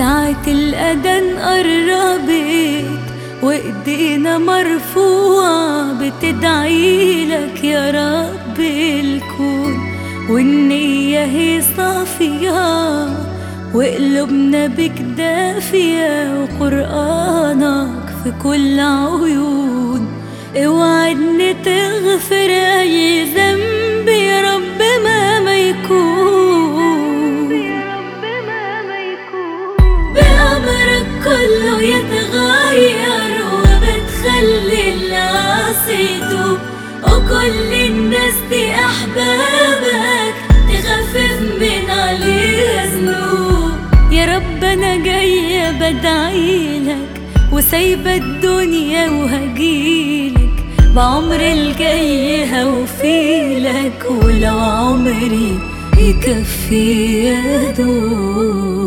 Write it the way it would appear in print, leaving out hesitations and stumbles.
ساعة الأذان قربت وإيدينا مرفوعة بتدعيلك يا رب الكون، والنية هي صافية وقلوبنا بك دافية، وقرآنك في كل عيون. اوعدني تغفر أي ذنب يا رب مهما يكون، بأمرك كله يتغير وبتخلي العاصي يتوب، وكل الناس دي أحبابك تخفف من عليه ذنوب. يا رب أنا جاية بدعيلك وسايبة الدنيا وهجيلك، بعمري الجاي هوفيلك، ولو عمري يكفي يا دوب.